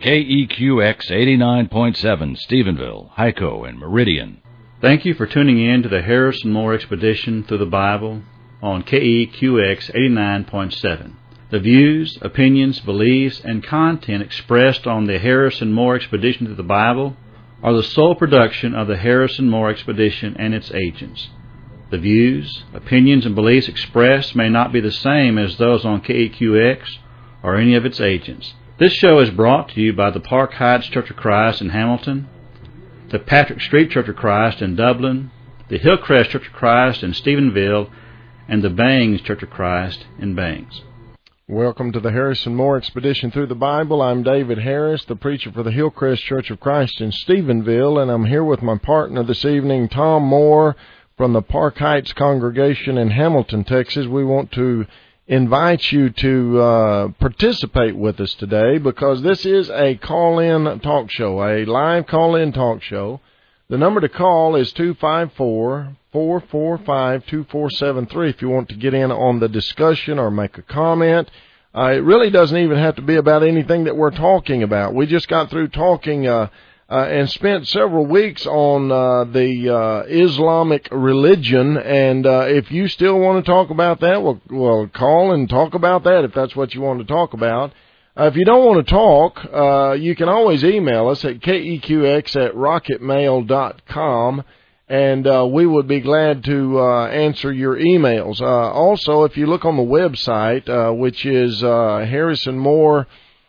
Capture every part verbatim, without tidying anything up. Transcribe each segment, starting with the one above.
K E Q X eighty-nine point seven, Stephenville, Hyco, and Meridian. Thank you for tuning in to the Harrison Moore Expedition Through the Bible on K E Q X eighty-nine point seven. The views, opinions, beliefs, and content expressed on the Harrison Moore Expedition Through the Bible are the sole production of the Harrison Moore Expedition and its agents. The views, opinions, and beliefs expressed may not be the same as those on K E Q X or any of its agents. This show is brought to you by the Park Heights Church of Christ in Hamilton, the Patrick Street Church of Christ in Dublin, the Hillcrest Church of Christ in Stephenville, and the Bangs Church of Christ in Bangs. Welcome to the Harrison Moore Expedition Through the Bible. I'm David Harris, the preacher for the Hillcrest Church of Christ in Stephenville, and I'm here with my partner this evening, Tom Moore, from the Park Heights congregation in Hamilton, Texas. We want to invite you to uh, participate with us today because this is a call-in talk show, a live call-in talk show. The number to call is two five four, four four five, two four seven three if you want to get in on the discussion or make a comment. Uh, it really doesn't even have to be about anything that we're talking about. We just got through talking uh, uh, and spent several weeks on uh, the uh, Islamic religion, and uh, if you still want to talk about that, well, well, call and talk about that if that's what you want to talk about. Uh, if you don't want to talk, uh, you can always email us at K E Q X at rocket mail dot com, and uh, we would be glad to uh, answer your emails. Uh, also, if you look on the website, uh, which is uh, harrison moore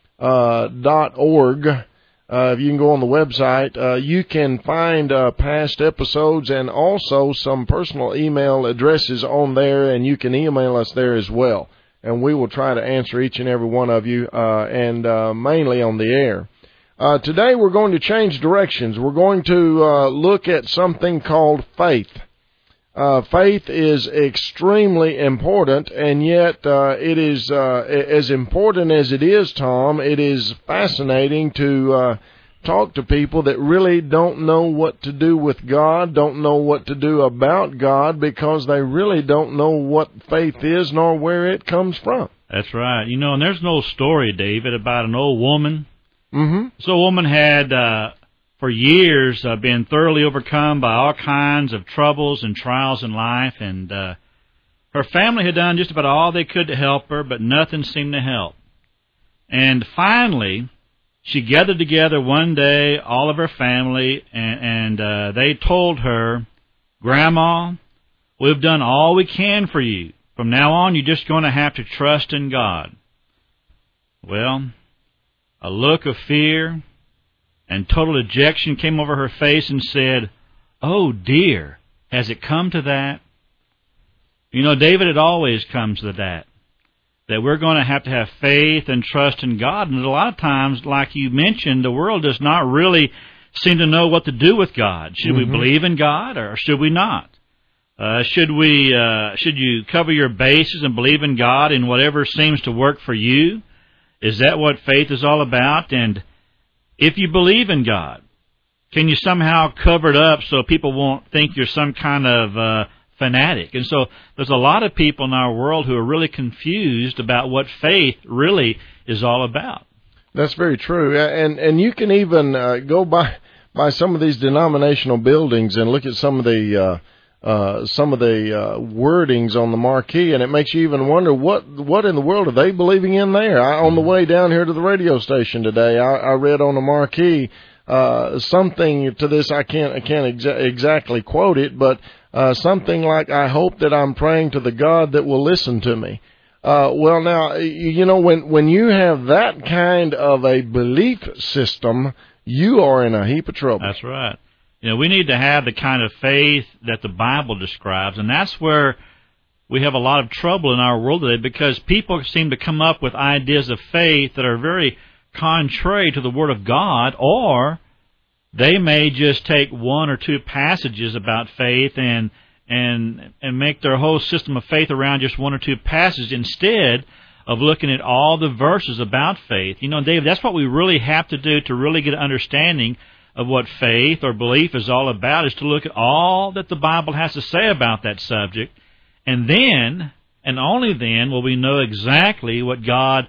dot org, uh, if you can go on the website, uh, you can find uh, past episodes and also some personal email addresses on there, and you can email us there as well. And we will try to answer each and every one of you, uh, and uh, mainly on the air. Uh, today we're going to change directions. We're going to uh, look at something called faith. Uh, faith is extremely important, and yet uh, it is uh, as important as it is, Tom, it is fascinating to uh, talk to people that really don't know what to do with God, don't know what to do about God, because they really don't know what faith is nor where it comes from. That's right. You know, and there's no story, David, about an old woman. Mm-hmm. So a woman had, uh, for years, uh, been thoroughly overcome by all kinds of troubles and trials in life, and uh, her family had done just about all they could to help her, but nothing seemed to help. And finally, she gathered together one day all of her family, and, and uh, they told her, "Grandma, we've done all we can for you. From now on, you're just going to have to trust in God." Well, a look of fear and total dejection came over her face and said, "Oh dear, has it come to that?" You know, David, it always comes to that. That we're going to have to have faith and trust in God. And a lot of times, like you mentioned, the world does not really seem to know what to do with God. Should mm-hmm. we believe in God or should we not? Uh, should we? Uh, should you cover your bases and believe in God in whatever seems to work for you? Is that what faith is all about? And if you believe in God, can you somehow cover it up so people won't think you're some kind of uh, fanatic? And so there's a lot of people in our world who are really confused about what faith really is all about. That's very true. And and you can even uh, go by by some of these denominational buildings and look at some of the uh, uh, some of the uh, wordings on the marquee, and it makes you even wonder what what in the world are they believing in there. I, on the way down here to the radio station today, I, I read on the marquee uh, something to this. I can't I can't exa- exactly quote it, but Uh, something like, "I hope that I'm praying to the God that will listen to me." Uh, well, now, you know, when, when you have that kind of a belief system, you are in a heap of trouble. That's right. You know, we need to have the kind of faith that the Bible describes, and that's where we have a lot of trouble in our world today, because people seem to come up with ideas of faith that are very contrary to the Word of God, or they may just take one or two passages about faith and and and make their whole system of faith around just one or two passages instead of looking at all the verses about faith. You know, David, that's what we really have to do to really get an understanding of what faith or belief is all about, is to look at all that the Bible has to say about that subject, and then, and only then, will we know exactly what God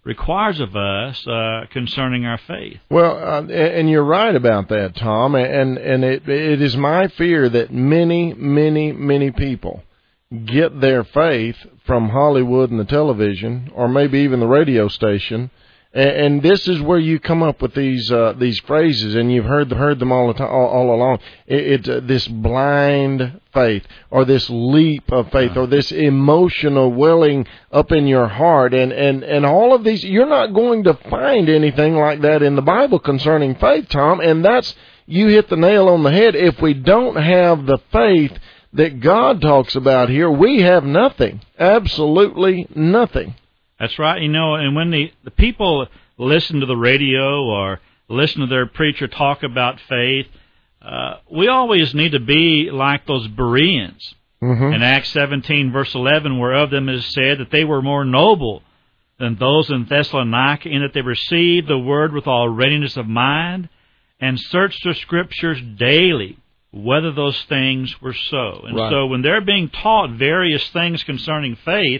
requires of us uh, concerning our faith. Well, uh, and you're right about that, Tom. And and it it is my fear that many, many, many people get their faith from Hollywood and the television, or maybe even the radio station. And, and this is where you come up with these uh, these phrases, and you've heard heard them all the time, all, all along. It's it, uh, this blind faith, or this leap of faith, or this emotional welling up in your heart, and, and, and all of these. You're not going to find anything like that in the Bible concerning faith, Tom. And that's, you hit the nail on the head. If we don't have the faith that God talks about here, we have nothing, absolutely nothing. That's right. You know, and when the, the people listen to the radio or listen to their preacher talk about faith, uh, we always need to be like those Bereans. Mm-hmm. In Acts seventeen, verse eleven, where of them is said that they were more noble than those in Thessalonica, in that they received the word with all readiness of mind and searched the Scriptures daily, whether those things were so. And right. So when they're being taught various things concerning faith,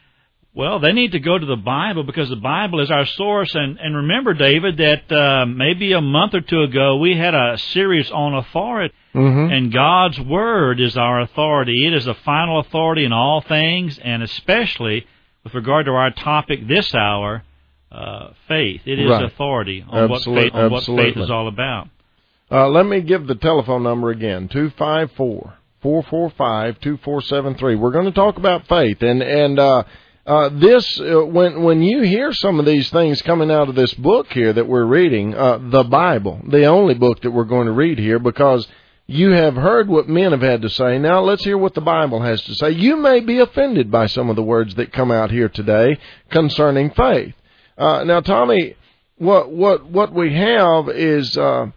well, they need to go to the Bible, because the Bible is our source. And, and remember, David, that uh, maybe a month or two ago we had a series on authority, mm-hmm. and God's Word is our authority. It is the final authority in all things, and especially with regard to our topic this hour, uh, faith. It is right. authority on, what faith, on what faith is all about. Uh, let me give the telephone number again, two five four, four four five, two four seven three. We're going to talk about faith, and, and uh, Uh, this, uh, when when you hear some of these things coming out of this book here that we're reading, uh, the Bible, the only book that we're going to read here, because you have heard what men have had to say. Now let's hear what the Bible has to say. You may be offended by some of the words that come out here today concerning faith. Uh, now, Tommy, what what what we have is uh,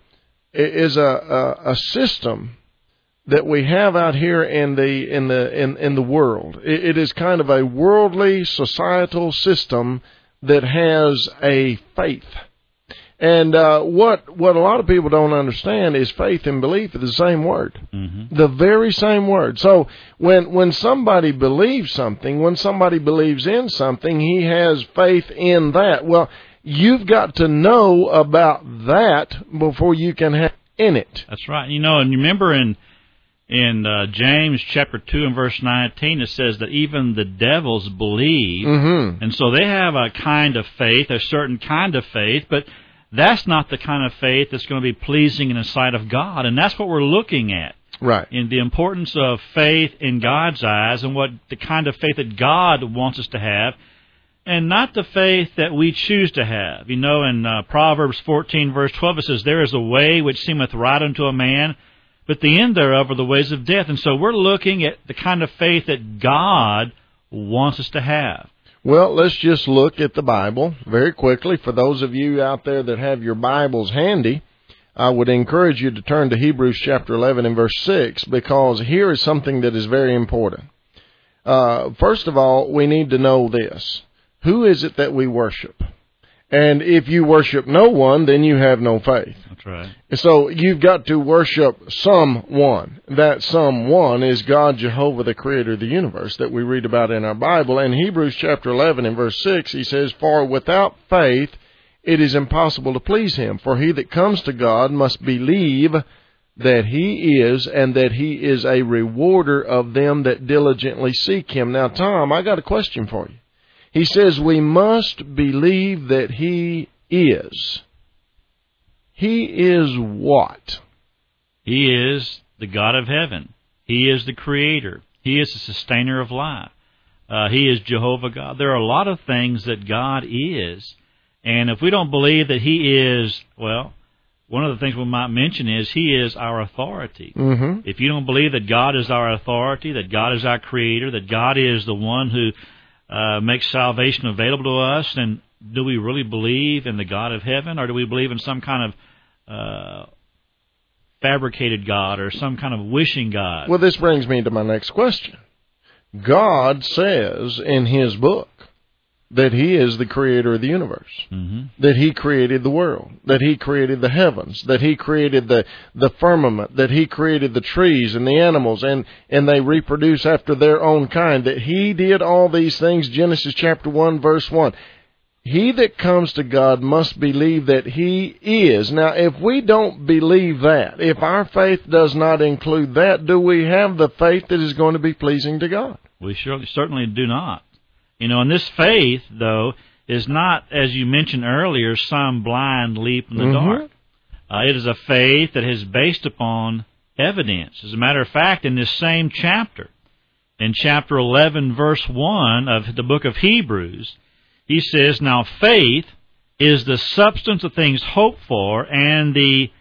is a, a a system that we have out here in the in the in, in the world. It, it is kind of a worldly societal system that has a faith. And uh, what what a lot of people don't understand is faith and belief are the same word, mm-hmm. the very same word. So when when somebody believes something, when somebody believes in something, he has faith in that. Well, you've got to know about that before you can have in it. That's right. You know, and remember in In uh, James chapter two and verse nineteen, it says that even the devils believe. Mm-hmm. And so they have a kind of faith, a certain kind of faith, but that's not the kind of faith that's going to be pleasing in the sight of God. And that's what we're looking at. Right. In the importance of faith in God's eyes, and what the kind of faith that God wants us to have, and not the faith that we choose to have. You know, in uh, Proverbs fourteen verse twelve, it says, "There is a way which seemeth right unto a man, but the end thereof are the ways of death." And so we're looking at the kind of faith that God wants us to have. Well, let's just look at the Bible very quickly. For those of you out there that have your Bibles handy, I would encourage you to turn to Hebrews chapter eleven and verse six, because here is something that is very important. Uh, first of all, we need to know this. Who is it that we worship? And if you worship no one, then you have no faith. That's right. So you've got to worship someone. That someone is God Jehovah, the creator of the universe, that we read about in our Bible. In Hebrews chapter eleven and verse six, he says, "For without faith it is impossible to please him. For he that comes to God must believe that he is, and that he is a rewarder of them that diligently seek him." Now, Tom, I got a question for you. He says we must believe that he is. He is what? He is the God of heaven. He is the creator. He is the sustainer of life. Uh, he is Jehovah God. There are a lot of things that God is. And if we don't believe that he is, well, one of the things we might mention is he is our authority. Mm-hmm. If you don't believe that God is our authority, that God is our creator, that God is the one who Uh, makes salvation available to us, and do we really believe in the God of heaven, or do we believe in some kind of uh, fabricated God or some kind of wishing God? Well, this brings me to my next question. God says in his book that he is the creator of the universe, mm-hmm. that he created the world, that he created the heavens, that he created the, the firmament, that he created the trees and the animals, and, and they reproduce after their own kind, that he did all these things, Genesis chapter one, verse one. He that comes to God must believe that He is. Now, if we don't believe that, if our faith does not include that, do we have the faith that is going to be pleasing to God? We surely, certainly do not. You know, and this faith, though, is not, as you mentioned earlier, some blind leap in the mm-hmm. dark. Uh, it is a faith that is based upon evidence. As a matter of fact, in this same chapter, in chapter eleven, verse one of the book of Hebrews, he says, "Now faith is the substance of things hoped for and the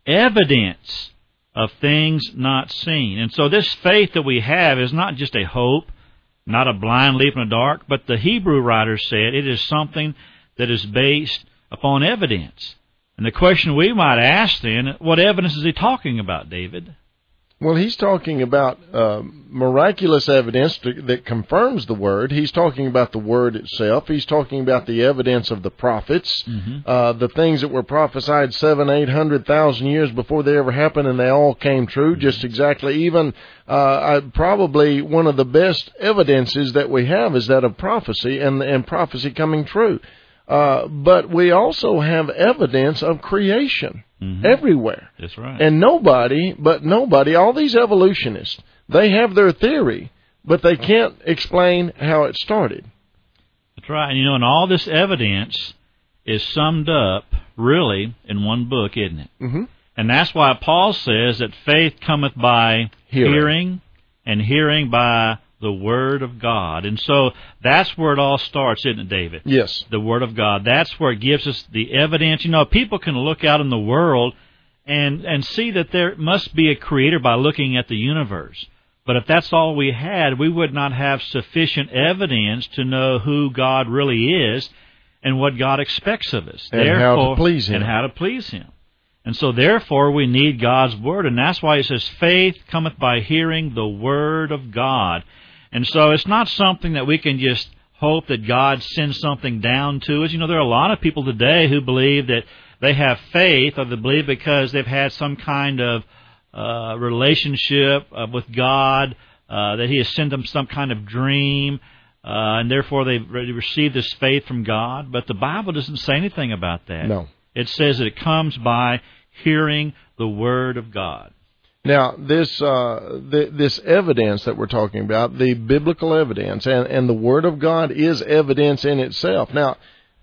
evidence of things not seen." And so this faith that we have is not just a hope, not a blind leap in the dark, but the Hebrew writer said it is something that is based upon evidence. And the question we might ask then, what evidence is he talking about, David? Well, he's talking about uh, miraculous evidence to, that confirms the Word. He's talking about the Word itself. He's talking about the evidence of the prophets, mm-hmm. uh, the things that were prophesied seven, eight hundred thousand years before they ever happened, and they all came true, mm-hmm. just exactly. Even uh, I, probably one of the best evidences that we have is that of prophecy and, and prophecy coming true. Uh, but we also have evidence of creation mm-hmm. everywhere. That's right. And nobody, but nobody, all these evolutionists, they have their theory, but they can't explain how it started. That's right. And, you know, and all this evidence is summed up, really, in one book, isn't it? Mm-hmm. And that's why Paul says that faith cometh by hearing, hearing and hearing by the Word of God. And so that's where it all starts, isn't it, David? Yes. The Word of God. That's where it gives us the evidence. You know, people can look out in the world and, and see that there must be a Creator by looking at the universe. But if that's all we had, we would not have sufficient evidence to know who God really is and what God expects of us. And Therefore, how to please Him. And how to please Him. And so, therefore, we need God's Word. And that's why it says, faith cometh by hearing the Word of God. And so it's not something that we can just hope that God sends something down to us. You know, there are a lot of people today who believe that they have faith, or they believe because they've had some kind of uh, relationship uh, with God, uh, that He has sent them some kind of dream, uh, and therefore they've received this faith from God. But the Bible doesn't say anything about that. No. It says that it comes by hearing the Word of God. Now, this uh, th- this evidence that we're talking about, the biblical evidence, and, and the Word of God is evidence in itself. Now,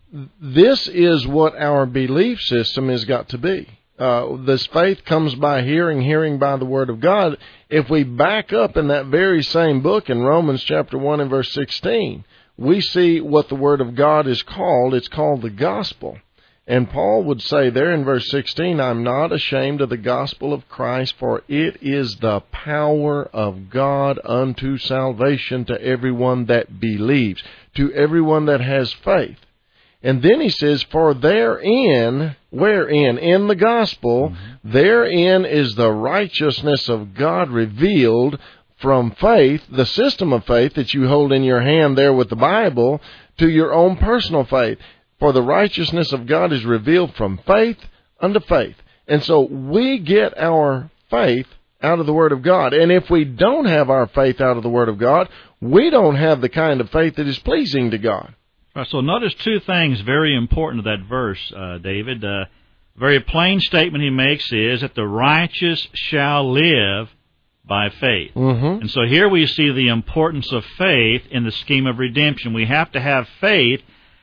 this is what our belief system has got to be. Uh, this faith comes by hearing, hearing by the Word of God. If we back up in that very same book in Romans chapter one and verse sixteen, we see what the Word of God is called. It's called the gospel. And Paul would say there in verse sixteen, "I'm not ashamed of the gospel of Christ, for it is the power of God unto salvation to everyone that believes," to everyone that has faith. And then he says, "For therein," wherein? In the gospel, mm-hmm. "therein is the righteousness of God revealed from faith," the system of faith that you hold in your hand there with the Bible, "to your own personal faith. For the righteousness of God is revealed from faith unto faith." And so we get our faith out of the Word of God. And if we don't have our faith out of the Word of God, we don't have the kind of faith that is pleasing to God. Right, so notice two things very important to that verse, uh, David. Uh, very plain statement he makes is that the righteous shall live by faith. Mm-hmm. And so here we see the importance of faith in the scheme of redemption. We have to have faith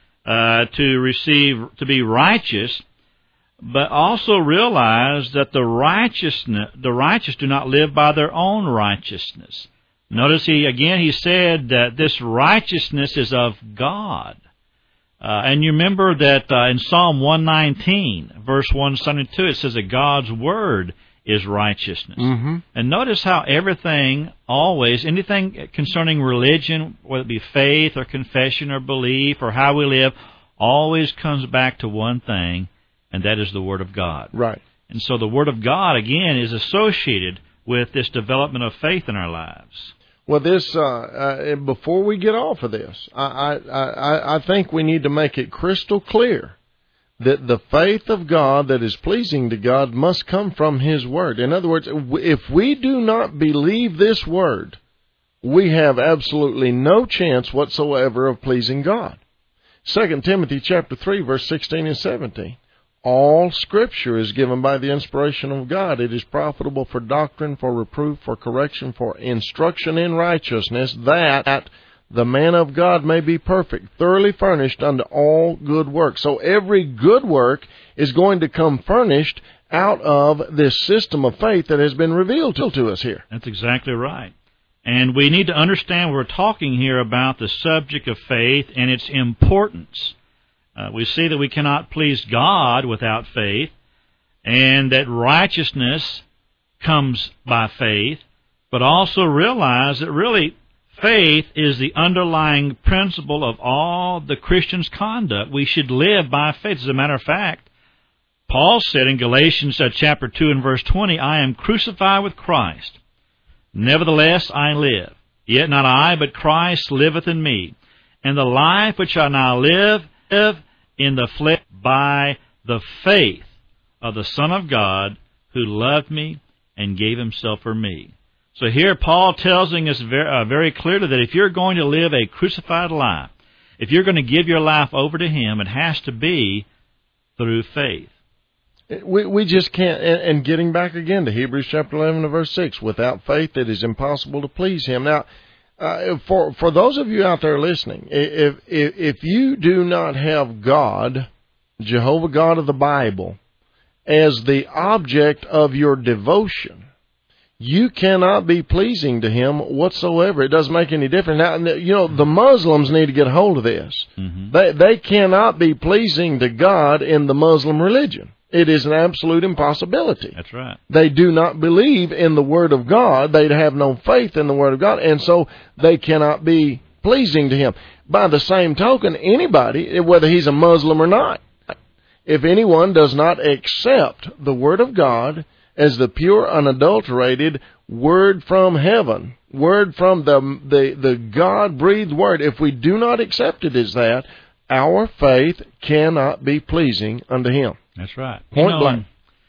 Uh, to receive, to be righteous, but also realize that the righteousness, the righteous do not live by their own righteousness. Notice he again he said that this righteousness is of God, uh, and you remember that uh, in Psalm one nineteen, verse one seventy-two, it says that God's word is righteousness. Mm-hmm. And notice how everything, always, anything concerning religion, whether it be faith or confession or belief or how we live, always comes back to one thing, and that is the Word of God. Right. And so the Word of God, again, is associated with this development of faith in our lives. Well, this uh, uh, before we get off of this, I, I, I, I think we need to make it crystal clear that the faith of God that is pleasing to God must come from His Word. In other words, if we do not believe this Word, we have absolutely no chance whatsoever of pleasing God. Second Timothy chapter three, verse sixteen and seventeen. All Scripture is given by the inspiration of God. It is profitable for doctrine, for reproof, for correction, for instruction in righteousness, that the man of God may be perfect, thoroughly furnished unto all good works. So every good work is going to come furnished out of this system of faith that has been revealed to, to us here. That's exactly right. And we need to understand we're talking here about the subject of faith and its importance. Uh, we see that we cannot please God without faith, and that righteousness comes by faith, but also realize that really faith is the underlying principle of all the Christian's conduct. We should live by faith. As a matter of fact, Paul said in Galatians uh, chapter two and verse twenty, I am crucified with Christ. Nevertheless I live. Yet not I, but Christ liveth in me. And the life which I now live, live in the flesh by the faith of the Son of God, who loved me and gave himself for me. So here Paul tells us very, uh, very clearly that if you're going to live a crucified life, if you're going to give your life over to him, it has to be through faith. We we just can't, and, and getting back again to Hebrews chapter eleven and verse six, without faith it is impossible to please him. Now, uh, for for those of you out there listening, if, if if you do not have God, Jehovah God of the Bible, as the object of your devotion, you cannot be pleasing to him whatsoever. It doesn't make any difference. Now, you know, the Muslims need to get a hold of this. Mm-hmm. They they cannot be pleasing to God in the Muslim religion. It is an absolute impossibility. That's right. They do not believe in the Word of God. They have no faith in the Word of God, and so they cannot be pleasing to him. By the same token, anybody, whether he's a Muslim or not, if anyone does not accept the Word of God as the pure, unadulterated Word from heaven, Word from the the, the God-breathed Word, if we do not accept it as that, our faith cannot be pleasing unto him. That's right. Point you know, blank.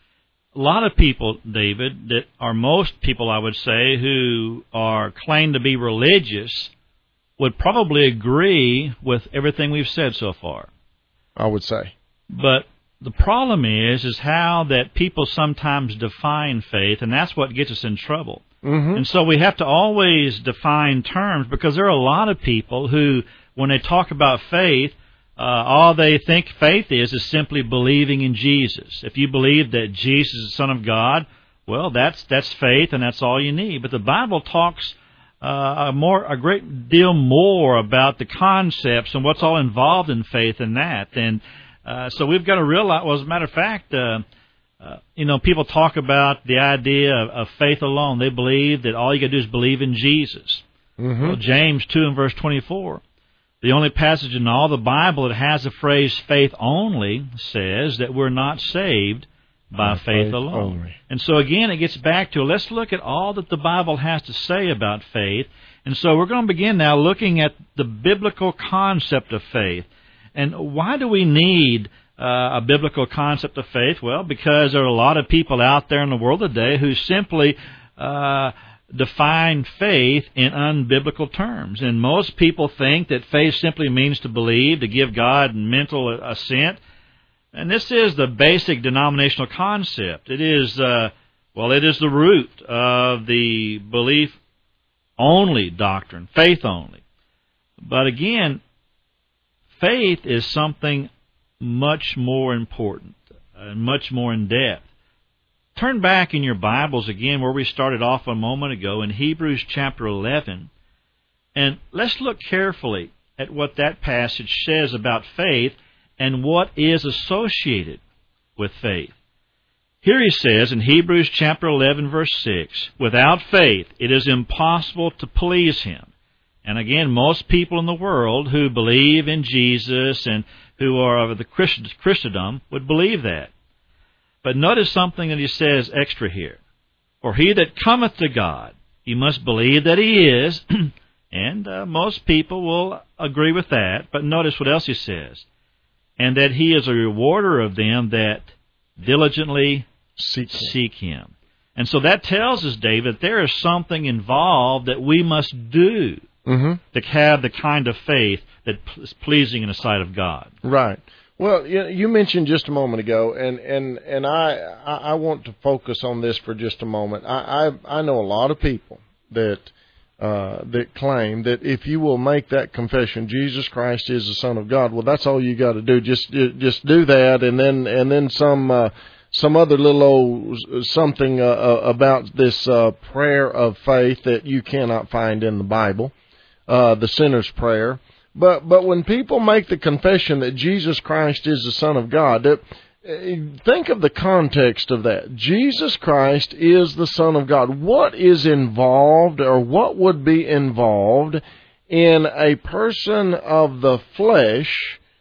A lot of people, David, that are most people, I would say, who are claimed to be religious, would probably agree with everything we've said so far. I would say. But the problem is, is how that people sometimes define faith, and that's what gets us in trouble. Mm-hmm. And so we have to always define terms, because there are a lot of people who, when they talk about faith, Uh, all they think faith is is simply believing in Jesus. If you believe that Jesus is the Son of God, well, that's that's faith, and that's all you need. But the Bible talks uh, a more a great deal more about the concepts and what's all involved in faith in that. And uh, so we've got to realize, well, as a matter of fact, uh, uh, you know, people talk about the idea of, of faith alone. They believe that all you got to do is believe in Jesus. Mm-hmm. Well, James two and verse twenty-four. The only passage in all the Bible that has the phrase faith only says that we're not saved by, by faith, faith alone. Only. And so again, it gets back to, let's look at all that the Bible has to say about faith. And so we're going to begin now looking at the biblical concept of faith. And why do we need uh, a biblical concept of faith? Well, because there are a lot of people out there in the world today who simply Uh, define faith in unbiblical terms. And most people think that faith simply means to believe, to give God mental assent. And this is the basic denominational concept. It is, uh, well, it is the root of the belief-only doctrine, faith only. But again, faith is something much more important, and much more in depth. Turn back in your Bibles again where we started off a moment ago in Hebrews chapter eleven, and let's look carefully at what that passage says about faith and what is associated with faith. Here he says in Hebrews chapter eleven, verse six, without faith it is impossible to please him. And again, most people in the world who believe in Jesus and who are of the Christendom would believe that. But notice something that he says extra here. For he that cometh to God, he must believe that he is, and uh, most people will agree with that. But notice what else he says. And that he is a rewarder of them that diligently seek him. Seek him. And so that tells us, David, that there is something involved that we must do mm-hmm. to have the kind of faith that is pleasing in the sight of God. Right. Well, you mentioned just a moment ago, and, and, and I I want to focus on this for just a moment. I I, I know a lot of people that uh, that claim that if you will make that confession, Jesus Christ is the Son of God, well, that's all you got to do. Just just do that, and then and then some uh, some other little old something uh, about this uh, prayer of faith that you cannot find in the Bible, uh, the sinner's prayer. But but when people make the confession that Jesus Christ is the Son of God, that, think of the context of that. Jesus Christ is the Son of God. What is involved, or what would be involved in a person of the flesh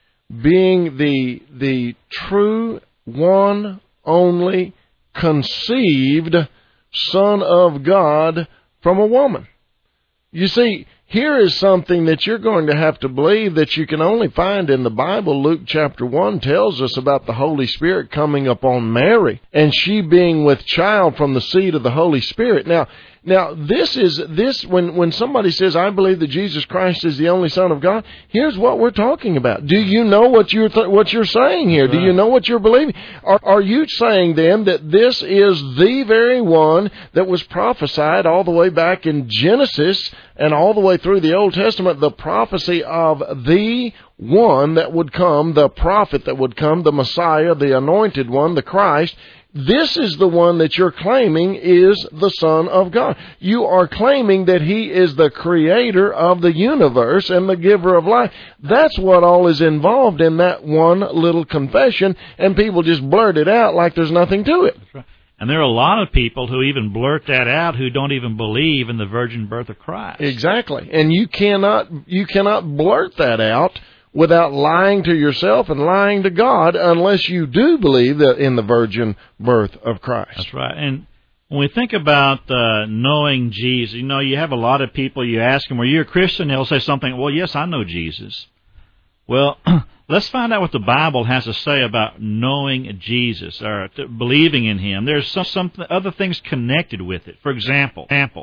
being the the true, one, only, conceived Son of God from a woman? You see, here is something that you're going to have to believe that you can only find in the Bible. Luke chapter one tells us about the Holy Spirit coming upon Mary, and she being with child from the seed of the Holy Spirit. Now, now this is this when when somebody says, "I believe that Jesus Christ is the only Son of God," here's what we're talking about. Do you know what you're th- what you're saying here? Right. Do you know what you're believing? Are, are you saying then that this is the very one that was prophesied all the way back in Genesis and all the way through the Old Testament, the prophecy of the one that would come, the prophet that would come, the Messiah, the anointed one, the Christ? This is the one that you're claiming is the Son of God. You are claiming that He is the creator of the universe and the giver of life. That's what all is involved in that one little confession, and people just blurt it out like there's nothing to it. That's right. And there are a lot of people who even blurt that out who don't even believe in the virgin birth of Christ. Exactly. And you cannot you cannot blurt that out without lying to yourself and lying to God, unless you do believe that in the virgin birth of Christ. That's right. And when we think about uh, knowing Jesus, you know, you have a lot of people, you ask them, "Are you a Christian?" They'll say something, "Well, yes, I know Jesus." Well, let's find out what the Bible has to say about knowing Jesus, or believing in Him. There's some, some other things connected with it. For example, example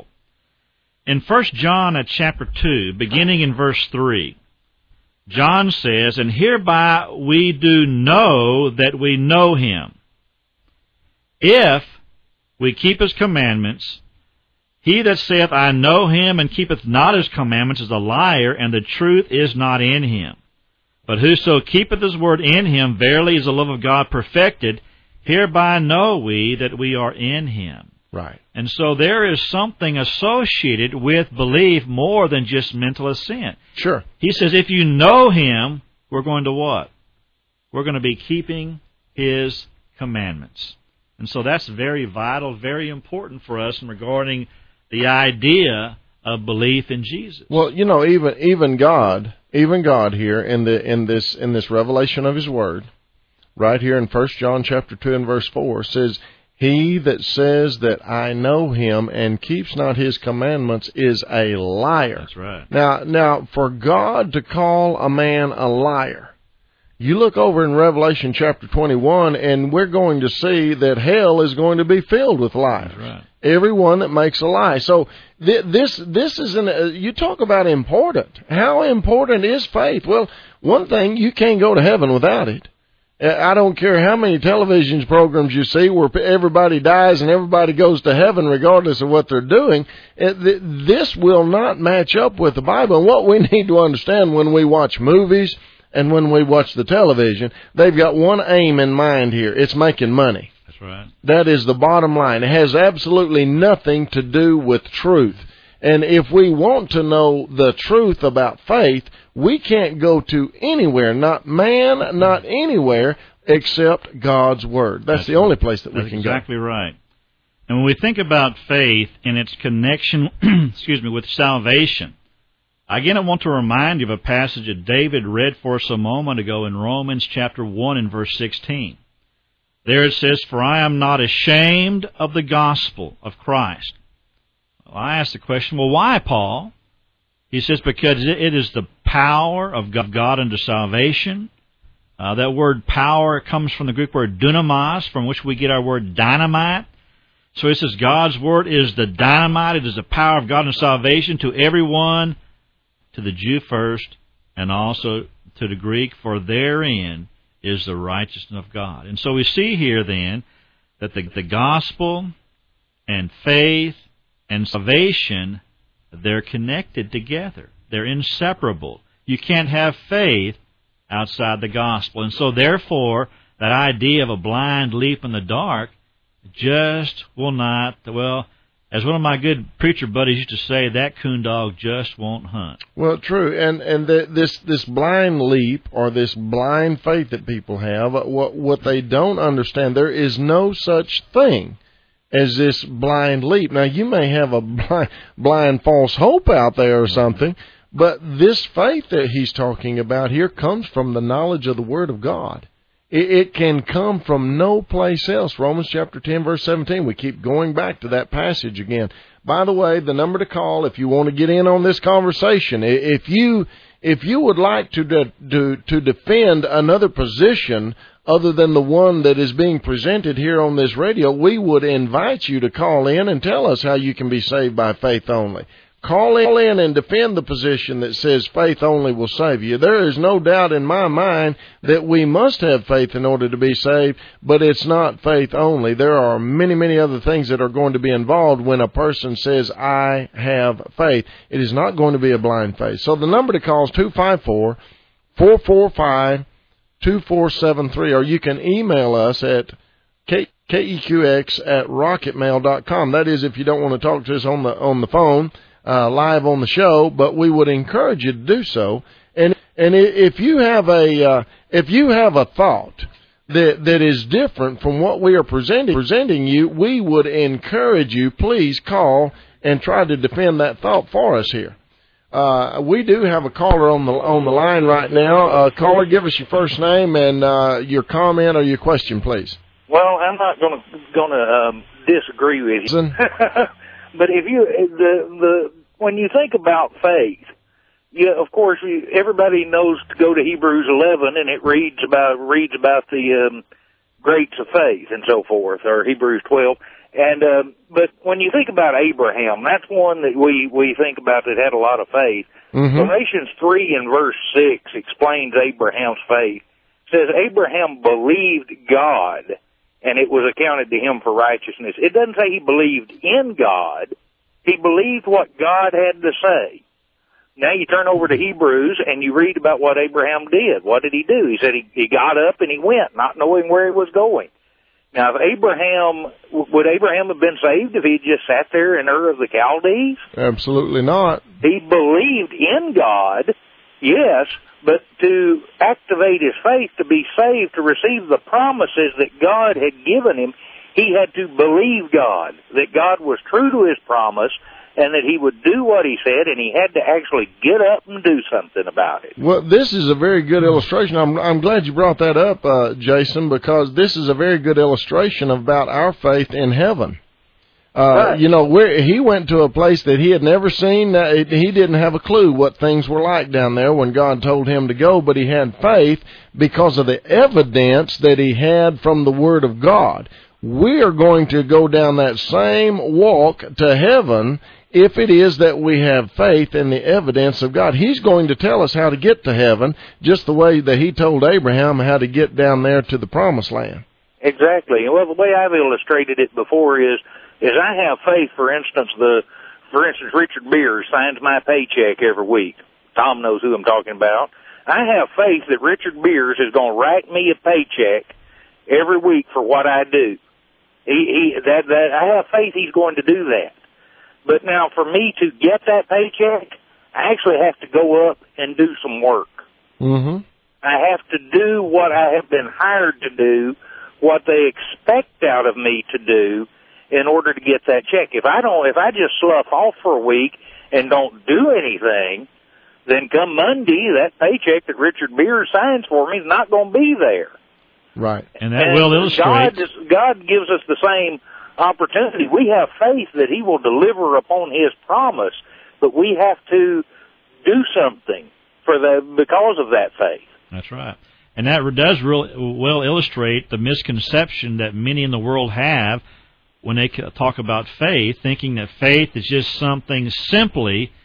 in First John at chapter two, beginning in verse three, John says, "And hereby we do know that we know Him, if we keep His commandments. He that saith, I know Him, and keepeth not His commandments, is a liar, and the truth is not in him. But whoso keepeth His word in Him, verily is the love of God perfected. Hereby know we that we are in Him." Right. And so there is something associated with belief more than just mental assent. Sure. He says, if you know Him, we're going to what? We're going to be keeping His commandments. And so that's very vital, very important for us in regarding the idea of belief in Jesus. Well, you know, even even God, even God here in the in this in this revelation of His Word, right here in First John chapter two and verse four, says, "He that says that I know Him and keeps not His commandments is a liar." That's right. Now, now, for God to call a man a liar, you look over in Revelation chapter twenty-one, and we're going to see that hell is going to be filled with liars. That's right. Everyone that makes a lie. So th- this this is an, uh, you talk about important. How important is faith? Well, one thing, you can't go to heaven without it. I don't care how many television programs you see where everybody dies and everybody goes to heaven regardless of what they're doing. This will not match up with the Bible. And what we need to understand when we watch movies and when we watch the television, they've got one aim in mind here. It's making money. That's right. That is the bottom line. It has absolutely nothing to do with truth. And if we want to know the truth about faith, we can't go to anywhere, not man, not anywhere, except God's Word. That's, That's the only place that we can exactly go. Exactly right. And when we think about faith and its connection, excuse me, with salvation, again, I want to remind you of a passage that David read for us a moment ago in Romans chapter one and verse sixteen. There it says, "For I am not ashamed of the gospel of Christ." Well, I ask the question, well, why, Paul? He says, because it is the power of God unto salvation. Uh, that word power comes from the Greek word dunamis, from which we get our word dynamite. So it says God's word is the dynamite. It is the power of God unto salvation to everyone, to the Jew first, and also to the Greek, for therein is the righteousness of God. And so we see here then that the, the gospel and faith and salvation, they're connected together. They're inseparable. You can't have faith outside the gospel. And so therefore, that idea of a blind leap in the dark just will not, well, as one of my good preacher buddies used to say, that coon dog just won't hunt. Well, true, and and the, this this blind leap or this blind faith that people have, what what they don't understand, there is no such thing as this blind leap. Now, you may have a blind, blind false hope out there or something, but this faith that he's talking about here comes from the knowledge of the Word of God. It can come from no place else. Romans chapter ten, verse seventeen. We keep going back to that passage again. By the way, the number to call if you want to get in on this conversation, if you if you would like to to to defend another position other than the one that is being presented here on this radio, we would invite you to call in and tell us how you can be saved by faith only. Call in and defend the position that says faith only will save you. There is no doubt in my mind that we must have faith in order to be saved, but it's not faith only. There are many, many other things that are going to be involved when a person says, I have faith. It is not going to be a blind faith. So the number to call is two five four, four four five, two four seven three, or you can email us at K E Q X at rocket mail dot com. That is if you don't want to talk to us on the on the phone. Uh, live on the show, but we would encourage you to do so. And and if you have a uh, if you have a thought that that is different from what we are presenting presenting you, we would encourage you. Please call and try to defend that thought for us here. Uh, we do have a caller on the on the line right now. Uh, caller, give us your first name and uh, your comment or your question, please. Well, I'm not going to going to um, disagree with you. But if you the the when you think about faith, you of course you, everybody knows to go to Hebrews eleven, and it reads about reads about the um, greats of faith and so forth, or Hebrews twelve. And um, but when you think about Abraham, that's one that we we think about that had a lot of faith. Mm-hmm. Galatians three and verse six explains Abraham's faith. It says Abraham believed God, and it was accounted to him for righteousness. It doesn't say he believed in God. He believed what God had to say. Now you turn over to Hebrews and you read about what Abraham did. What did he do? He said he, he got up and he went, not knowing where he was going. Now, if Abraham, would Abraham have been saved if he just sat there in Ur of the Chaldees? Absolutely not. He believed in God, yes, but to activate his faith, to be saved, to receive the promises that God had given him, he had to believe God, that God was true to his promise, and that he would do what he said, and he had to actually get up and do something about it. Well, this is a very good illustration. I'm, I'm glad you brought that up, uh, Jason, because this is a very good illustration about our faith in heaven. Uh, right. You know, where he went to a place that he had never seen. Uh, he didn't have a clue what things were like down there when God told him to go, but he had faith because of the evidence that he had from the Word of God. We are going to go down that same walk to heaven if it is that we have faith in the evidence of God. He's going to tell us how to get to heaven, just the way that he told Abraham how to get down there to the promised land. Exactly. Well, the way I've illustrated it before is, is I have faith, for instance, the, for instance, Richard Beers signs my paycheck every week. Tom knows who I'm talking about. I have faith that Richard Beers is going to write me a paycheck every week for what I do. He, he, that, that, I have faith he's going to do that. But now for me to get that paycheck, I actually have to go up and do some work. Mm-hmm. I have to do what I have been hired to do, what they expect out of me to do in order to get that check. If I don't, if I just slough off for a week and don't do anything, then come Monday, that paycheck that Richard Beers signs for me is not going to be there. Right. And that and will illustrate. God, God gives us the same opportunity. We have faith that he will deliver upon his promise, but we have to do something for the because of that faith. That's right. And that does real, well illustrate the misconception that many in the world have when they talk about faith, thinking that faith is just something simply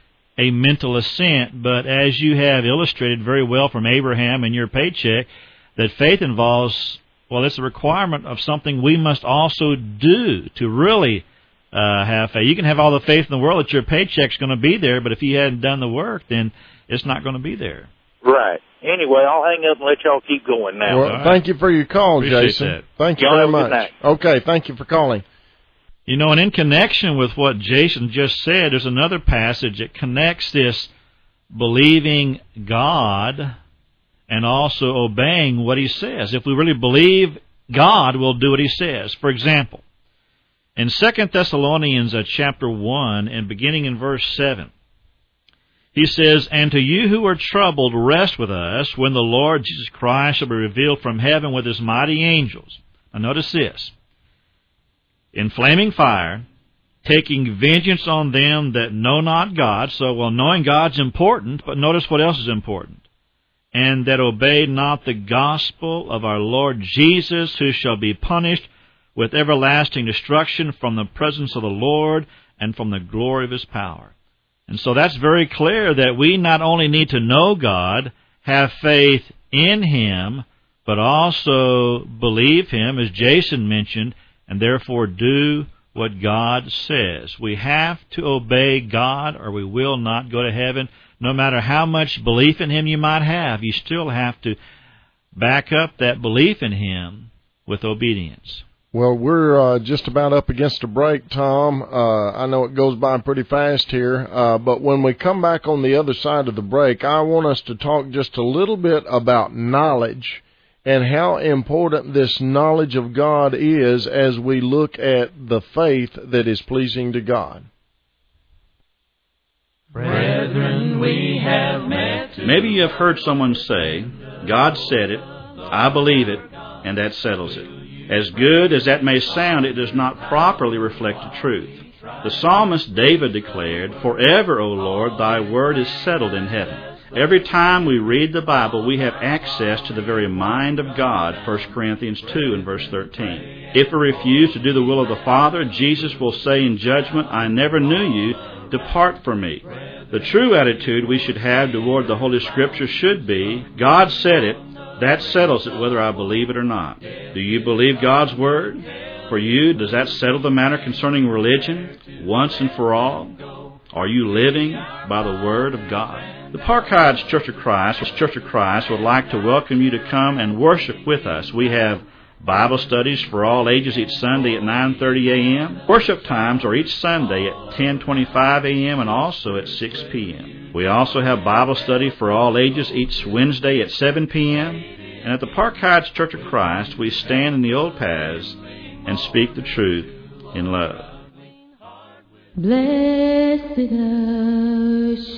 a mental assent, but as you have illustrated very well from Abraham and your paycheck, that faith involves, well, it's a requirement of something we must also do to really uh, have faith. You can have all the faith in the world that your paycheck's going to be there, but if you hadn't done the work, then it's not going to be there. Right. Anyway, I'll hang up and let y'all keep going now. Well, right. Thank you for your call, Appreciate Jason. That. Thank you y'all very have a much. good night. Okay, thank you for calling. You know, and in connection with what Jason just said, there's another passage that connects this believing God and also obeying what He says. If we really believe God, we'll do what He says. For example, in Second Thessalonians uh, chapter one, and beginning in verse seven, he says, "And to you who are troubled, rest with us when the Lord Jesus Christ shall be revealed from heaven with His mighty angels." Now notice this. "In flaming fire, taking vengeance on them that know not God." So, well, knowing God's important, but notice what else is important. "And that obey not the gospel of our Lord Jesus, who shall be punished with everlasting destruction from the presence of the Lord and from the glory of His power." And so that's very clear that we not only need to know God, have faith in Him, but also believe Him, as Jason mentioned, and therefore do what God says. We have to obey God or we will not go to heaven. No matter how much belief in Him you might have, you still have to back up that belief in Him with obedience. Well, we're uh, just about up against a break, Tom. Uh, I know it goes by pretty fast here, uh, but when we come back on the other side of the break, I want us to talk just a little bit about knowledge and how important this knowledge of God is as we look at the faith that is pleasing to God. Brethren, we have met. Maybe you have heard someone say, "God said it, I believe it, and that settles it." As good as that may sound, it does not properly reflect the truth. The psalmist David declared, "Forever, O Lord, thy word is settled in heaven." Every time we read the Bible, we have access to the very mind of God, First Corinthians two and verse thirteen. If we refuse to do the will of the Father, Jesus will say in judgment, "I never knew you, depart from me." The true attitude we should have toward the Holy Scripture should be, God said it, that settles it whether I believe it or not. Do you believe God's Word? For you, does that settle the matter concerning religion once and for all? Are you living by the Word of God? The Park Heights Church of Christ, Church of Christ would like to welcome you to come and worship with us. We have Bible studies for all ages each Sunday at nine thirty a.m. Worship times are each Sunday at ten twenty-five a.m. and also at six p.m. We also have Bible study for all ages each Wednesday at seven p.m. And at the Park Heights Church of Christ, we stand in the old paths and speak the truth in love. Blessed assurance.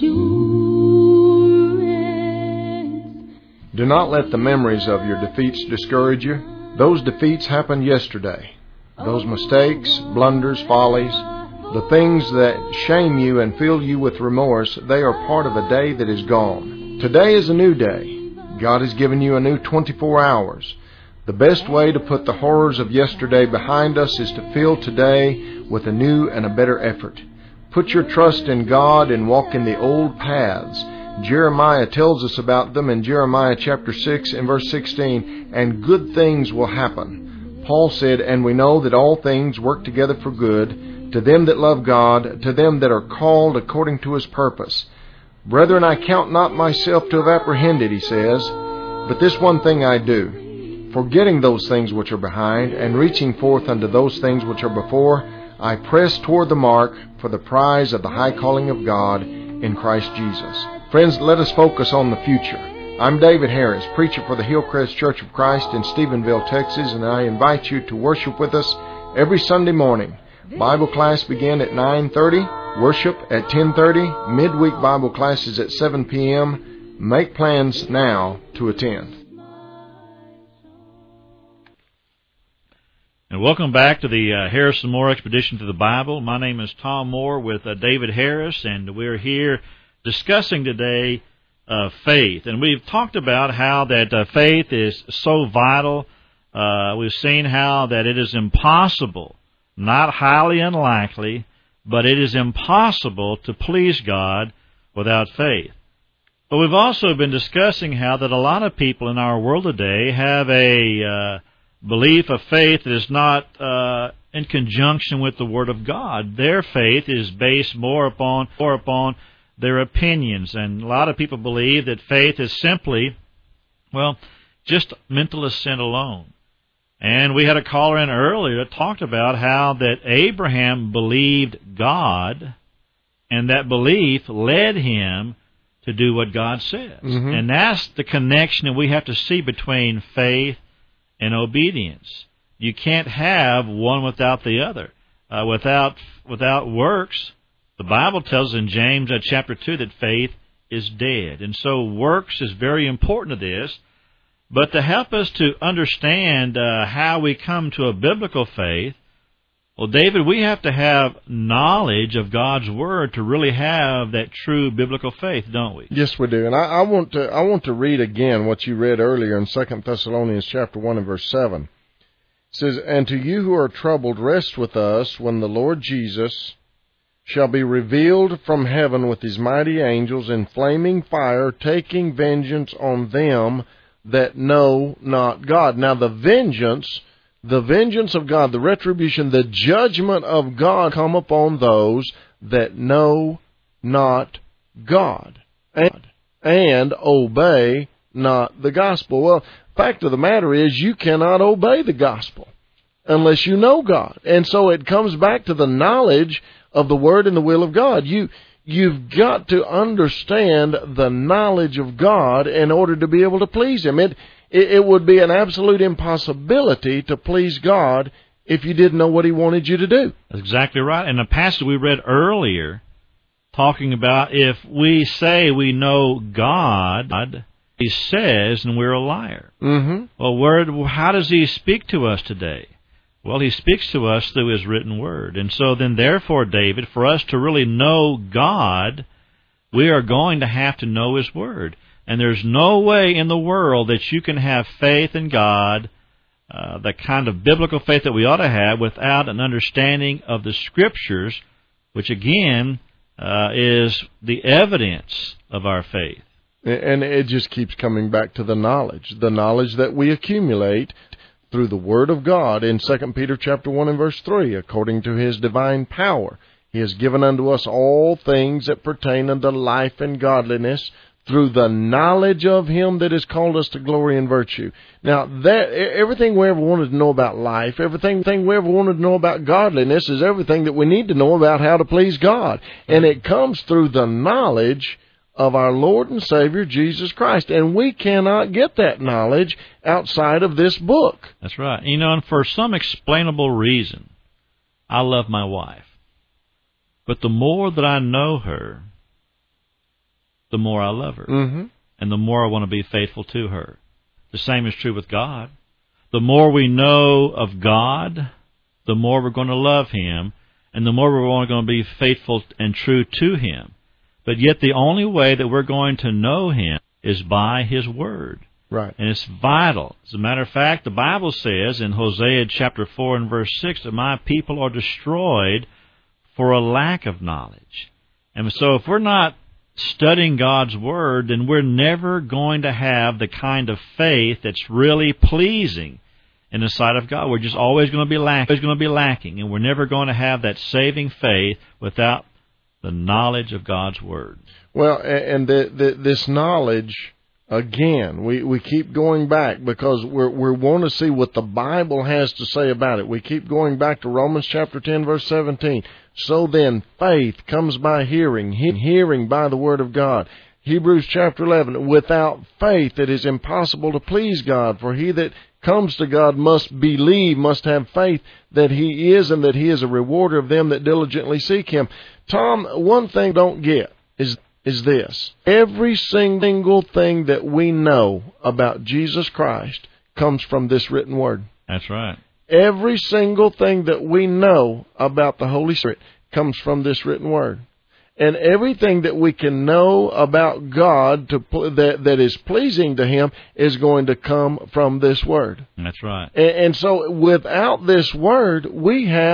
Do not let the memories of your defeats discourage you. Those defeats happened yesterday. Those mistakes, blunders, follies, the things that shame you and fill you with remorse, they are part of a day that is gone. Today is a new day. God has given you a new twenty-four hours. The best way to put the horrors of yesterday behind us is to fill today with a new and a better effort. Put your trust in God and walk in the old paths. Jeremiah tells us about them in Jeremiah chapter six and verse sixteen, and good things will happen. Paul said, "And we know that all things work together for good, to them that love God, to them that are called according to His purpose." Brethren, I count not myself to have apprehended, he says, but this one thing I do, forgetting those things which are behind, and reaching forth unto those things which are before, I press toward the mark for the prize of the high calling of God in Christ Jesus. Friends, let us focus on the future. I'm David Harris, preacher for the Hillcrest Church of Christ in Stephenville, Texas, and I invite you to worship with us every Sunday morning. Bible class begins at nine thirty, worship at ten thirty, midweek Bible classes at seven p.m. Make plans now to attend. And welcome back to the uh, Harrison Moore Expedition to the Bible. My name is Tom Moore with uh, David Harris, and we're here discussing today uh, faith. And we've talked about how that uh, faith is so vital. Uh, we've seen how that it is impossible, not highly unlikely, but it is impossible to please God without faith. But we've also been discussing how that a lot of people in our world today have a uh, belief of faith that is not uh, in conjunction with the Word of God. Their faith is based more upon more upon their opinions, and a lot of people believe that faith is simply, well, just mental assent alone. And we had a caller in earlier that talked about how that Abraham believed God, and that belief led him to do what God says. Mm-hmm. And that's the connection that we have to see between faith and obedience. You can't have one without the other. Uh, without without works, the Bible tells us in James uh, chapter two that faith is dead. And so works is very important to this. But to help us to understand uh, how we come to a biblical faith, well, David, we have to have knowledge of God's Word to really have that true biblical faith, don't we? Yes, we do. And I, I want to I want to read again what you read earlier in Second Thessalonians chapter one and verse seven. It says, "And to you who are troubled, rest with us when the Lord Jesus shall be revealed from heaven with his mighty angels in flaming fire, taking vengeance on them that know not God." Now, the vengeance, the vengeance of God, the retribution, the judgment of God come upon those that know not God and, and obey not the gospel. Well, fact of the matter is you cannot obey the gospel unless you know God. And so it comes back to the knowledge of the Word and the will of God. You You've got to understand the knowledge of God in order to be able to please Him. It, it, it would be an absolute impossibility to please God if you didn't know what He wanted you to do. That's exactly right. And the passage we read earlier, talking about if we say we know God, He says, and we're a liar. Mm-hmm. Well, word, how does He speak to us today? Well, He speaks to us through His written Word. And so then, therefore, David, for us to really know God, we are going to have to know His Word. And there's no way in the world that you can have faith in God, uh, the kind of biblical faith that we ought to have, without an understanding of the Scriptures, which, again, uh, is the evidence of our faith. And it just keeps coming back to the knowledge, the knowledge that we accumulate through the Word of God in Second Peter chapter one and verse three, according to His divine power. He has given unto us all things that pertain unto life and godliness through the knowledge of Him that has called us to glory and virtue. Now, that everything we ever wanted to know about life, everything we ever wanted to know about godliness is everything that we need to know about how to please God. And it comes through the knowledge of our Lord and Savior, Jesus Christ. And we cannot get that knowledge outside of this book. That's right. You know, and for some explainable reason, I love my wife. But the more that I know her, the more I love her. Mm-hmm. And the more I want to be faithful to her. The same is true with God. The more we know of God, the more we're going to love Him, and the more we're going to be faithful and true to Him. But yet the only way that we're going to know Him is by His Word. Right. And it's vital. As a matter of fact, the Bible says in Hosea chapter four and verse six that my people are destroyed for a lack of knowledge. And so if we're not studying God's Word, then we're never going to have the kind of faith that's really pleasing in the sight of God. We're just always going to be lacking, always going to be lacking, and we're never going to have that saving faith without the knowledge of God's Word. Well, and the, the, this knowledge, again, we, we keep going back because we're, we want to see what the Bible has to say about it. We keep going back to Romans chapter ten, verse seventeen. So then, faith comes by hearing, hearing by the Word of God. Hebrews chapter eleven, without faith it is impossible to please God, for he that comes to God must believe, must have faith that He is and that He is a rewarder of them that diligently seek Him. Tom, one thing I don't get is is this. Every single thing that we know about Jesus Christ comes from this written Word. That's right. Every single thing that we know about the Holy Spirit comes from this written Word. And everything that we can know about God to, that, that is pleasing to Him is going to come from this Word. That's right. And, and so without this Word, we have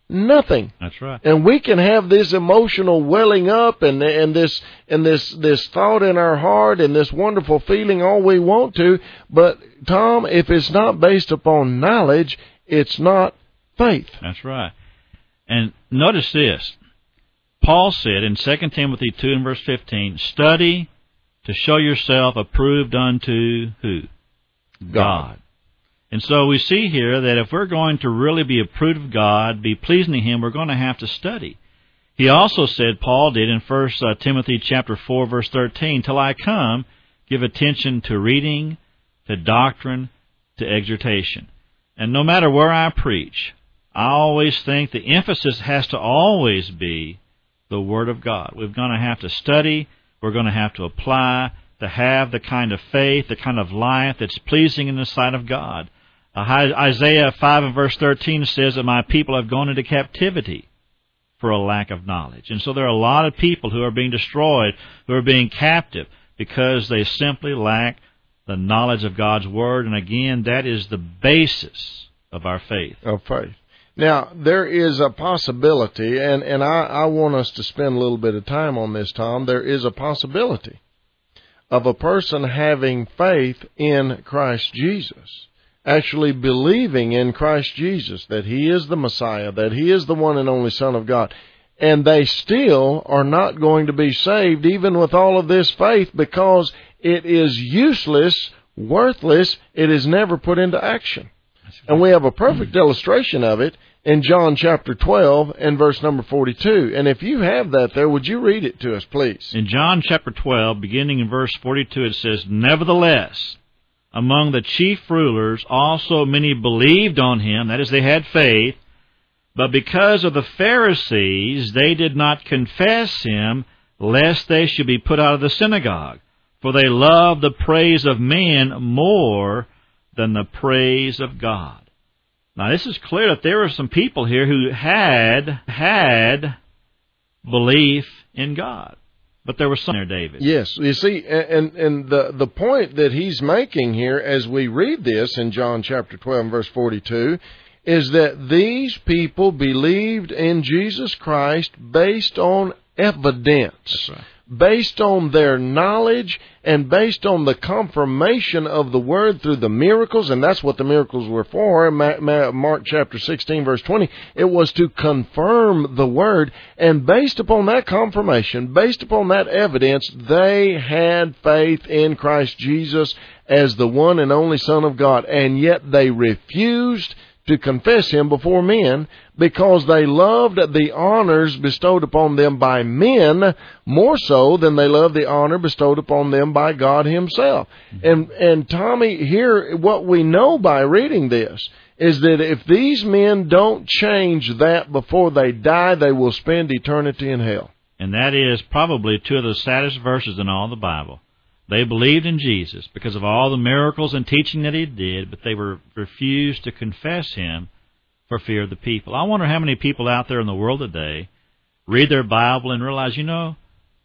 nothing. That's right. And we can have this emotional welling up and and this and this this thought in our heart and this wonderful feeling all we want to, but Tom, if it's not based upon knowledge, it's not faith. That's right. And notice this. Paul said in Second Timothy two and verse fifteen, study to show yourself approved unto who? God. God. And so we see here that if we're going to really be approved of God, be pleasing to Him, we're going to have to study. He also said, Paul did in First Timothy chapter four, verse thirteen, till I come, give attention to reading, to doctrine, to exhortation. And no matter where I preach, I always think the emphasis has to always be the Word of God. We're going to have to study, we're going to have to apply, to have the kind of faith, the kind of life that's pleasing in the sight of God. Uh, Isaiah five and verse thirteen says that my people have gone into captivity for a lack of knowledge. And so there are a lot of people who are being destroyed, who are being captive, because they simply lack the knowledge of God's Word. And again, that is the basis of our faith. Of faith. Now, there is a possibility, and, and I, I want us to spend a little bit of time on this, Tom. There is a possibility of a person having faith in Christ Jesus, actually believing in Christ Jesus, that He is the Messiah, that He is the one and only Son of God, and they still are not going to be saved even with all of this faith because it is useless, worthless, it is never put into action. And we have a perfect illustration of it in John chapter twelve and verse number forty-two. And if you have that there, would you read it to us, please? In John chapter twelve, beginning in verse forty-two, it says, nevertheless, among the chief rulers also many believed on Him, that is, they had faith, but because of the Pharisees they did not confess Him, lest they should be put out of the synagogue. For they loved the praise of men more than the praise of God. Now, this is clear that there were some people here who had had belief in God. But there was some there, David. Yes. You see, and, and the, the point that he's making here as we read this in John chapter twelve, verse forty-two, is that these people believed in Jesus Christ based on evidence. That's right. Based on their knowledge and based on the confirmation of the Word through the miracles, and that's what the miracles were for. In Mark chapter sixteen, verse twenty, it was to confirm the Word, and based upon that confirmation, based upon that evidence, they had faith in Christ Jesus as the one and only Son of God, and yet they refused to confess Him before men because they loved the honors bestowed upon them by men more so than they loved the honor bestowed upon them by God Himself. Mm-hmm. And, and Tommy, here, what we know by reading this is that if these men don't change that before they die, they will spend eternity in hell. And that is probably two of the saddest verses in all the Bible. They believed in Jesus because of all the miracles and teaching that He did, but they were refused to confess Him for fear of the people. I wonder how many people out there in the world today read their Bible and realize, you know,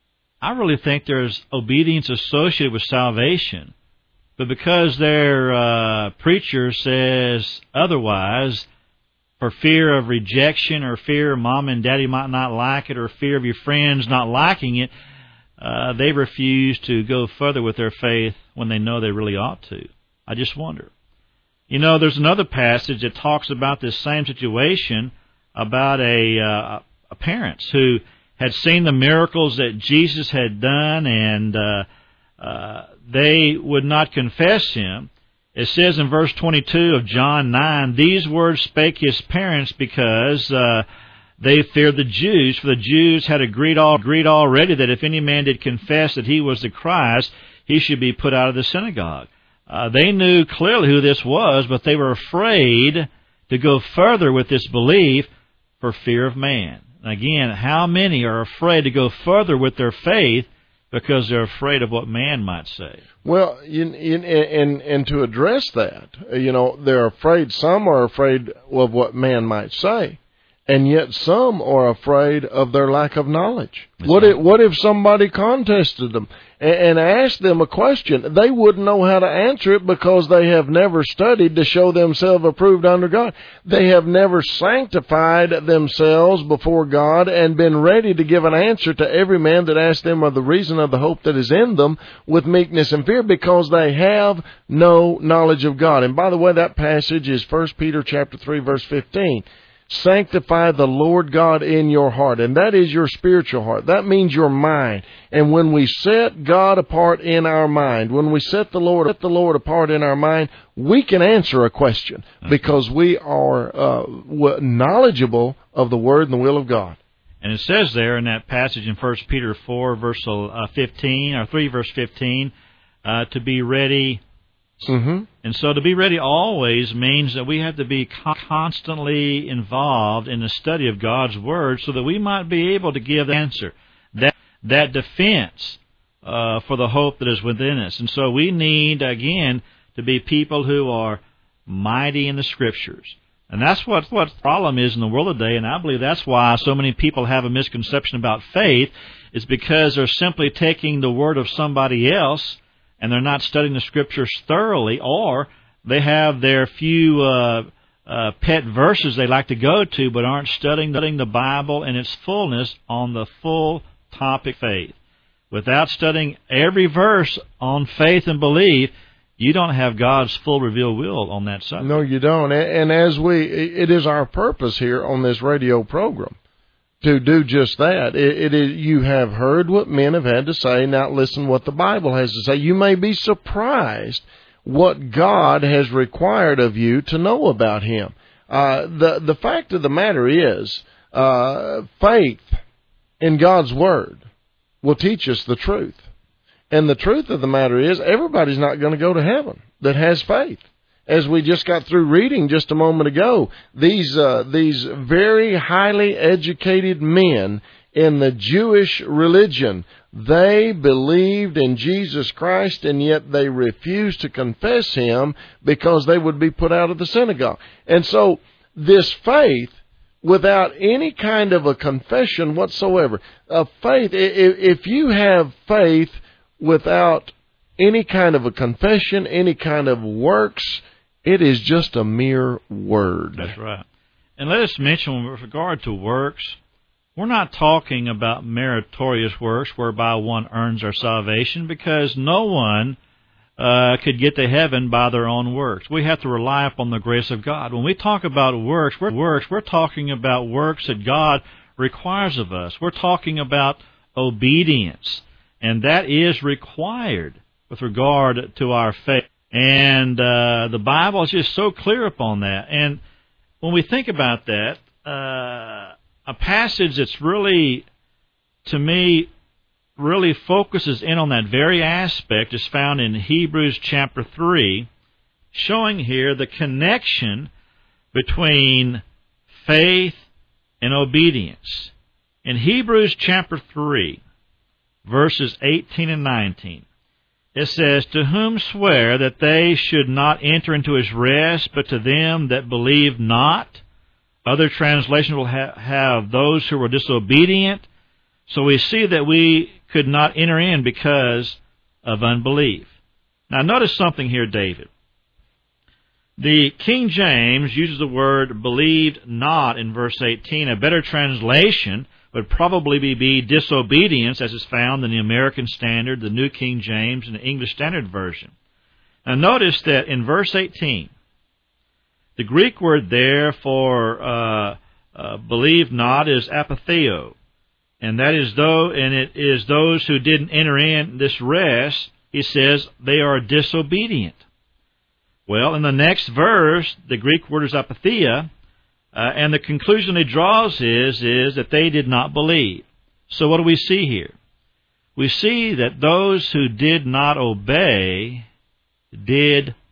I really think there's obedience associated with salvation, but because their uh, preacher says otherwise, for fear of rejection or fear mom and daddy might not like it or fear of your friends not liking it, Uh, they refuse to go further with their faith when they know they really ought to. I just wonder. You know, there's another passage that talks about this same situation, about a, uh, a parents who had seen the miracles that Jesus had done, and uh, uh, they would not confess Him. It says in verse twenty-two of John nine, these words spake His parents because Uh, they feared the Jews, for the Jews had agreed, all, agreed already that if any man did confess that he was the Christ, he should be put out of the synagogue. Uh, they knew clearly who this was, but they were afraid to go further with this belief for fear of man. Again, how many are afraid to go further with their faith because they're afraid of what man might say? Well, in, in, in, and to address that, you know, they're afraid, some are afraid of what man might say. And yet some are afraid of their lack of knowledge. That's What right. if, what if somebody contested them and, and asked them a question? They wouldn't know how to answer it because they have never studied to show themselves approved under God. They have never sanctified themselves before God and been ready to give an answer to every man that asks them of the reason of the hope that is in them with meekness and fear, because they have no knowledge of God. And by the way, that passage is First Peter chapter three, verse fifteen. Sanctify the Lord God in your heart, and that is your spiritual heart. That means your mind. And when we set God apart in our mind, when we set the Lord, set the Lord apart in our mind, we can answer a question because we are uh, knowledgeable of the Word and the will of God. And it says there in that passage in First Peter four, verse fifteen, or three, verse fifteen, uh, to be ready. Mm-hmm. And so to be ready always means that we have to be constantly involved in the study of God's Word so that we might be able to give the answer, that that defense uh, for the hope that is within us. And so we need, again, to be people who are mighty in the Scriptures. And that's what, what the problem is in the world today, and I believe that's why so many people have a misconception about faith, is because they're simply taking the word of somebody else and they're not studying the Scriptures thoroughly, or they have their few uh, uh, pet verses they like to go to, but aren't studying, studying the Bible in its fullness on the full topic of faith. Without studying every verse on faith and belief, you don't have God's full revealed will on that subject. No, you don't. And as we, it is our purpose here on this radio program to do just that. It, it is, you have heard what men have had to say. Now listen what the Bible has to say. You may be surprised what God has required of you to know about Him. Uh, the the fact of the matter is, uh, faith in God's Word will teach us the truth. And the truth of the matter is, everybody's not going to go to heaven that has faith. As we just got through reading just a moment ago, these uh, these very highly educated men in the Jewish religion, they believed in Jesus Christ, and yet they refused to confess Him because they would be put out of the synagogue. And so this faith, without any kind of a confession whatsoever, of faith, if you have faith without any kind of a confession, any kind of works, it is just a mere word. That's right. And let us mention, with regard to works, we're not talking about meritorious works whereby one earns our salvation, because no one uh, could get to heaven by their own works. We have to rely upon the grace of God. When we talk about works, we're, works, we're talking about works that God requires of us. We're talking about obedience, and that is required with regard to our faith. And uh, the Bible is just so clear upon that. And when we think about that, uh, a passage that's really, to me, really focuses in on that very aspect is found in Hebrews chapter three, showing here the connection between faith and obedience. In Hebrews chapter three, verses eighteen and nineteen, it says, "To whom swear that they should not enter into His rest, but to them that believe not." Other translations will ha- have those who were disobedient. So we see that we could not enter in because of unbelief. Now notice something here, David. The King James uses the word "believed not" in verse eighteen. A better translation would probably be disobedience, as is found in the American Standard, the New King James, and the English Standard Version. Now notice that in verse eighteen, the Greek word there for uh, uh, believe not is apatheo, and that is though, and it is those who didn't enter in this rest. He says they are disobedient. Well, in the next verse, the Greek word is apatheia, uh, and the conclusion he draws is is that they did not believe. So what do we see here? We see that those who did not obey did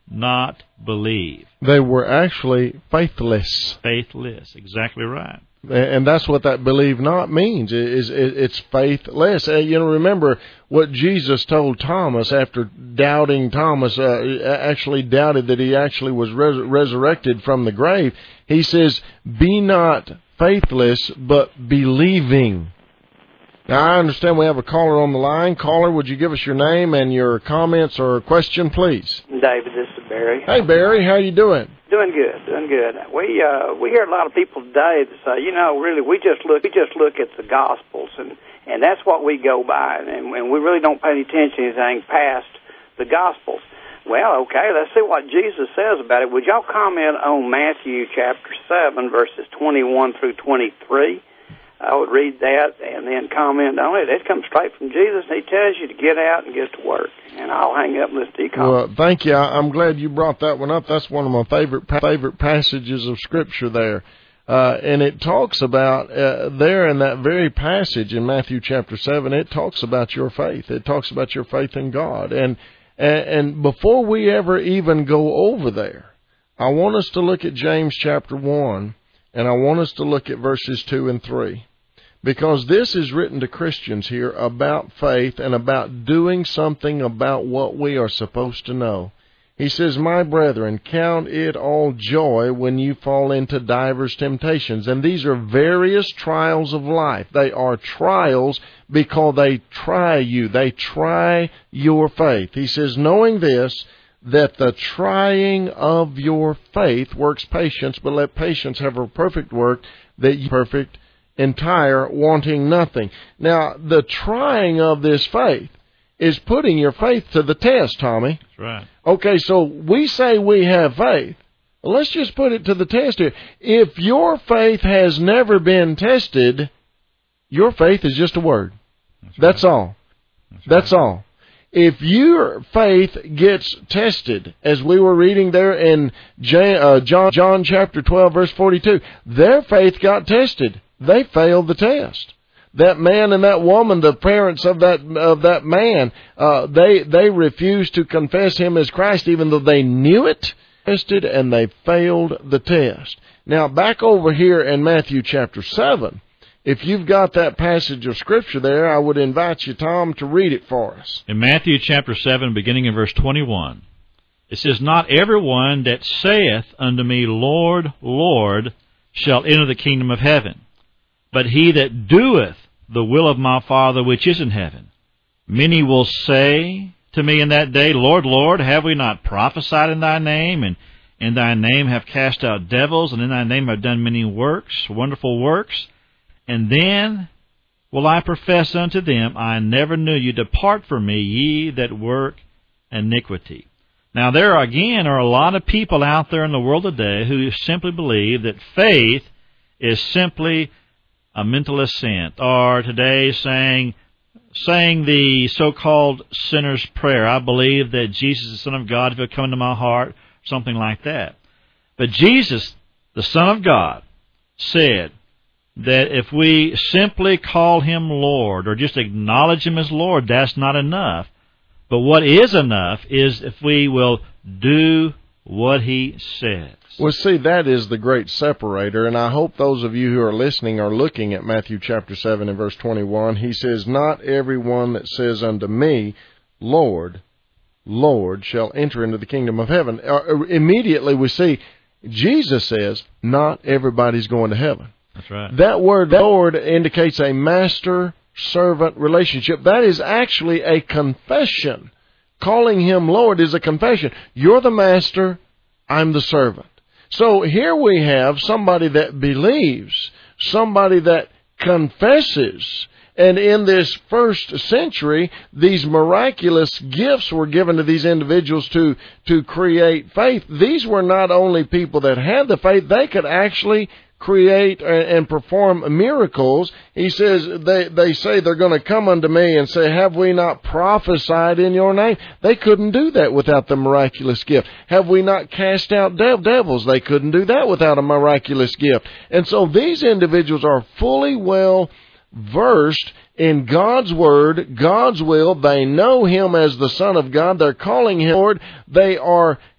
not believe. They were actually faithless. Faithless, exactly right. And that's what that believe not means. Is it's faithless. You know, remember what Jesus told Thomas after doubting Thomas, uh, actually doubted that he actually was res- resurrected from the grave. He says, "Be not faithless, but believing." Now, I understand we have a caller on the line. Caller, would you give us your name and your comments or question, please? David, this is Barry. Hey, Barry, how you doing? Doing good, doing good. We uh, we hear a lot of people today that say, you know, really, we just look we just look at the Gospels, and, and that's what we go by, and, and we really don't pay any attention to anything past the Gospels. Well, okay, let's see what Jesus says about it. Would y'all comment on Matthew chapter seven, verses twenty-one through twenty-three? I would read that and then comment on it. It comes straight from Jesus, and he tells you to get out and get to work. And I'll hang up and listen to you comment. Well, thank you. I'm glad you brought that one up. That's one of my favorite favorite passages of Scripture there. Uh, and it talks about, uh, there in that very passage in Matthew chapter seven, it talks about your faith. It talks about your faith in God. And, and, and before we ever even go over there, I want us to look at James chapter one, and I want us to look at verses two and three. Because this is written to Christians here about faith and about doing something about what we are supposed to know. He says, "My brethren, count it all joy when you fall into divers temptations." And these are various trials of life. They are trials because they try you. They try your faith. He says, "Knowing this, that the trying of your faith works patience, but let patience have a perfect work, that you perfect entire, wanting nothing." Now, the trying of this faith is putting your faith to the test, Tommy. That's right. Okay, so we say we have faith. Well, let's just put it to the test here. If your faith has never been tested, your faith is just a word. That's, That's right. all. That's, That's right. all. If your faith gets tested, as we were reading there in John, John chapter twelve, verse forty-two, their faith got tested. They failed the test. That man and that woman, the parents of that of that man, uh, they they refused to confess him as Christ, even though they knew it, tested, and they failed the test. Now, back over here in Matthew chapter seven, if you've got that passage of Scripture there, I would invite you, Tom, to read it for us. In Matthew chapter seven, beginning in verse twenty-one, it says, "Not everyone that saith unto me, Lord, Lord, shall enter the kingdom of heaven, but he that doeth the will of my Father which is in heaven. Many will say to me in that day, Lord, Lord, have we not prophesied in thy name, and in thy name have cast out devils, and in thy name have done many works, wonderful works? And then will I profess unto them, I never knew you. Depart from me, ye that work iniquity." Now, there again are a lot of people out there in the world today who simply believe that faith is simply a mental assent, or today saying saying the so-called sinner's prayer. I believe that Jesus is the Son of God, if he'll come into my heart, something like that. But Jesus, the Son of God, said that if we simply call him Lord, or just acknowledge him as Lord, that's not enough. But what is enough is if we will do what he says. Well, see, that is the great separator, and I hope those of you who are listening are looking at Matthew chapter seven and verse twenty-one. He says, "Not everyone that says unto me, Lord, Lord, shall enter into the kingdom of heaven." Uh, immediately we see Jesus says, not everybody's going to heaven. That's right. That word, Lord, indicates a master-servant relationship. That is actually a confession. Calling him Lord is a confession. You're the master, I'm the servant. So here we have somebody that believes, somebody that confesses. And in this first century, these miraculous gifts were given to these individuals to, to create faith. These were not only people that had the faith, they could actually create and perform miracles. He says, they, they say they're going to come unto me and say, have we not prophesied in your name? They couldn't do that without the miraculous gift. Have we not cast out dev- devils? They couldn't do that without a miraculous gift. And so these individuals are fully well versed in God's Word, God's will. They know him as the Son of God. They're calling him Lord. They are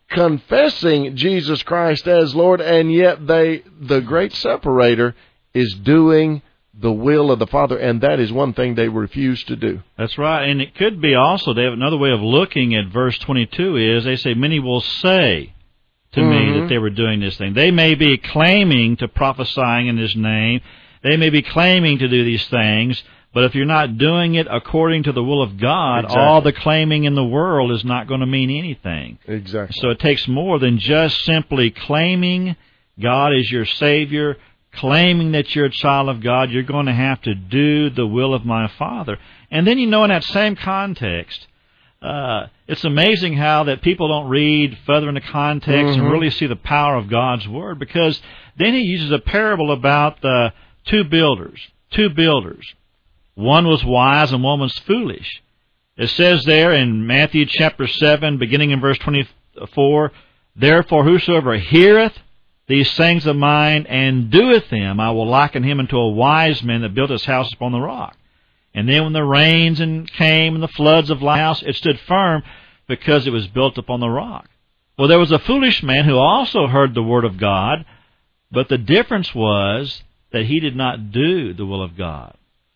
confessing Jesus Christ as Lord, and yet they, the great separator, is doing the will of the Father, and that is one thing they refuse to do. That's right, and it could be also, Dave, another way of looking at verse twenty-two is, they say, many will say to mm-hmm. me that they were doing this thing. They may be claiming to prophesying in His name. They may be claiming to do these things, but if you're not doing it according to the will of God, exactly. all the claiming in the world is not going to mean anything. Exactly. So it takes more than just simply claiming God is your Savior, claiming that you're a child of God. You're going to have to do the will of my Father. And then, you know, in that same context, uh, it's amazing how that people don't read further into context mm-hmm. and really see the power of God's Word, because then He uses a parable about the two builders, two builders. One was wise and one was foolish. It says there in Matthew chapter seven, beginning in verse twenty-four, therefore whosoever heareth these sayings of mine and doeth them, I will liken him unto a wise man that built his house upon the rock. And then when the rains and came and the floods of the house, it stood firm because it was built upon the rock. Well, there was a foolish man who also heard the word of God, but the difference was that he did not do the will of God.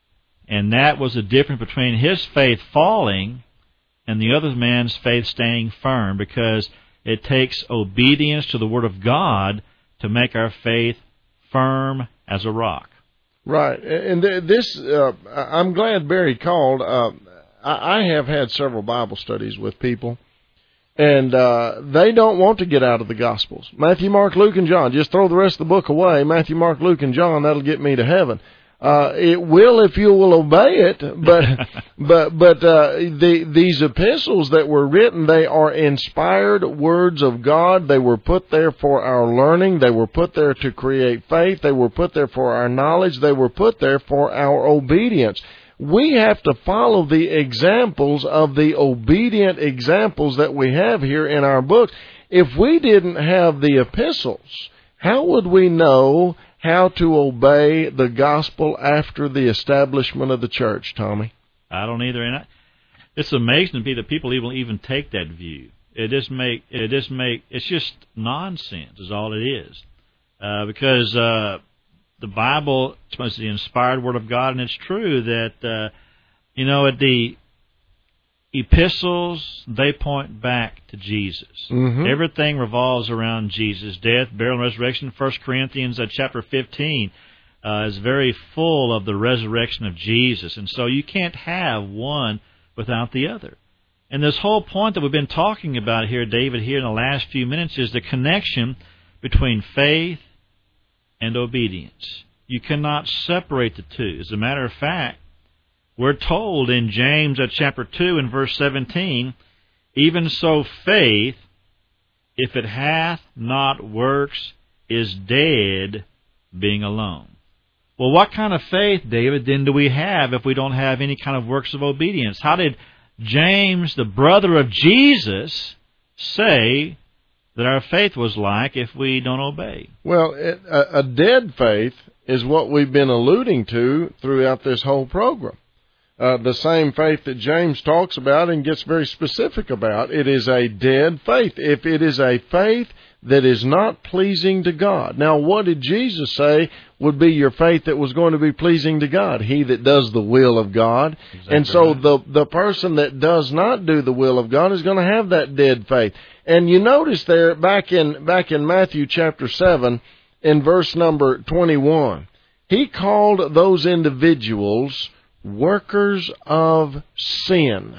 And that was the difference between his faith falling and the other man's faith staying firm, because it takes obedience to the Word of God to make our faith firm as a rock. Right. And this, uh, I'm glad Barry called. Uh, I have had several Bible studies with people, and uh, they don't want to get out of the Gospels. Matthew, Mark, Luke, and John. Just throw the rest of the book away. Matthew, Mark, Luke, and John, that'll get me to heaven. Uh, it will if you will obey it, but but but uh, the, these epistles that were written, they are inspired words of God. They were put there for our learning. They were put there to create faith. They were put there for our knowledge. They were put there for our obedience. We have to follow the examples of the obedient examples that we have here in our book. If we didn't have the epistles, how would we know how to obey the gospel after the establishment of the church, Tommy? I don't either, and I, it's amazing to me that people even even take that view. It just make it just make it's just nonsense, is all it is, uh, because uh, the Bible is the inspired Word of God, and it's true that uh, you know at the epistles, they point back to Jesus. Mm-hmm. Everything revolves around Jesus' death, burial, and resurrection. First Corinthians uh, chapter fifteen uh, is very full of the resurrection of Jesus. And so you can't have one without the other. And this whole point that we've been talking about here, David, here in the last few minutes, is the connection between faith and obedience. You cannot separate the two. As a matter of fact, we're told in James uh, chapter two and verse seventeen, even so faith, if it hath not works, is dead, being alone. Well, what kind of faith, David, then do we have if we don't have any kind of works of obedience? How did James, the brother of Jesus, say that our faith was like if we don't obey? Well, it, a, a dead faith is what we've been alluding to throughout this whole program. Uh, the same faith that James talks about and gets very specific about. It is a dead faith. If it is a faith that is not pleasing to God. Now, what did Jesus say would be your faith that was going to be pleasing to God? He that does the will of God. Exactly. And so right. the, the person that does not do the will of God is going to have that dead faith. And you notice there, back in, back in Matthew chapter seven, in verse number twenty-one, He called those individuals workers of sin,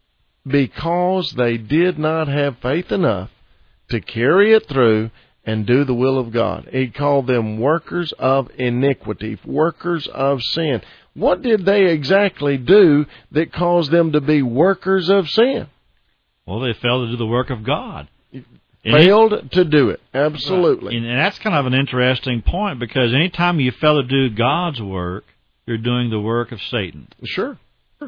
because they did not have faith enough to carry it through and do the will of God. He called them workers of iniquity, workers of sin. What did they exactly do that caused them to be workers of sin? Well, they failed to do the work of God. Failed it, to do it, absolutely. Right. And that's kind of an interesting point, because anytime you fail to do God's work, you're doing the work of Satan. Sure. sure.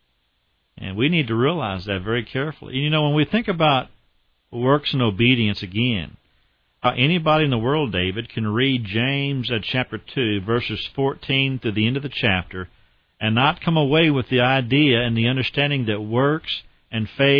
And we need to realize that very carefully. You know, when we think about works and obedience again, uh, anybody in the world, David, can read James uh, chapter two, verses fourteen through the end of the chapter, and not come away with the idea and the understanding that works and faith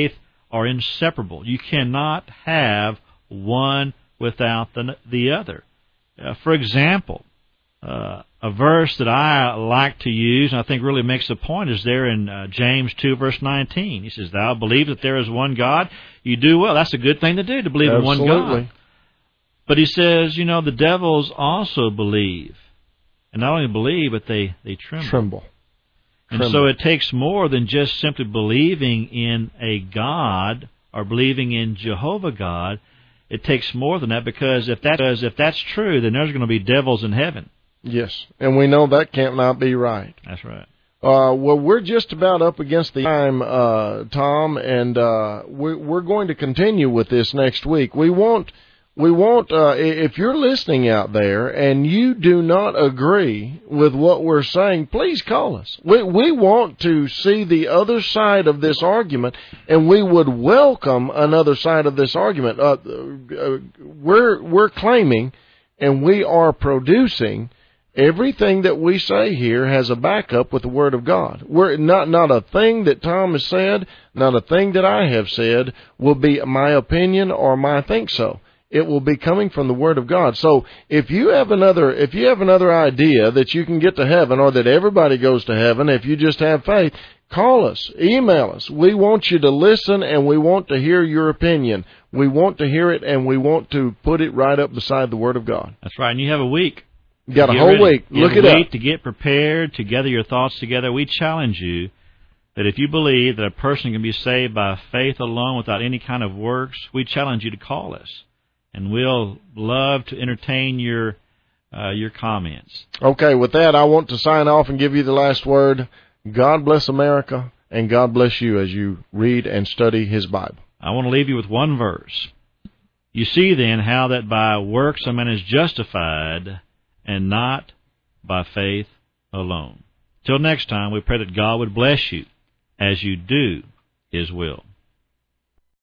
are inseparable. You cannot have one without the, the other. Uh, for example, uh, a verse that I like to use, and I think really makes the point, is there in uh, James two, verse nineteen. He says, "Thou believe that there is one God." You do well. That's a good thing to do, to believe Absolutely. in one God. But he says, you know, the devils also believe. And not only believe, but they, they tremble. Tremble. And Tremble. so it takes more than just simply believing in a God or believing in Jehovah God. It takes more than that, because if, that, because if that's true, then there's going to be devils in heaven. Yes, and we know that can't not be right. That's right. Uh, well, we're just about up against the time, uh, Tom, and uh, we're, we're going to continue with this next week. We won't... We won't, uh, if you're listening out there and you do not agree with what we're saying, please call us. We, we want to see the other side of this argument, and we would welcome another side of this argument. Uh, uh, we're, we're claiming, and we are producing, everything that we say here has a backup with the Word of God. We're not, not a thing that Tom has said, not a thing that I have said will be my opinion or my think so. It will be coming from the Word of God. So if you have another, if you have another idea that you can get to heaven, or that everybody goes to heaven, if you just have faith, call us, email us. We want you to listen, and we want to hear your opinion. We want to hear it, and we want to put it right up beside the Word of God. That's right. And you have a week. You got a Get whole ready. week. You Look have it a up. week to get prepared, to gather your thoughts together. We challenge you that if you believe that a person can be saved by faith alone without any kind of works, we challenge you to call us. And we'll love to entertain your uh, your comments. Okay, with that, I want to sign off and give you the last word. God bless America, and God bless you as you read and study His Bible. I want to leave you with one verse. You see then how that by works a man is justified, and not by faith alone. Till next time, we pray that God would bless you as you do His will.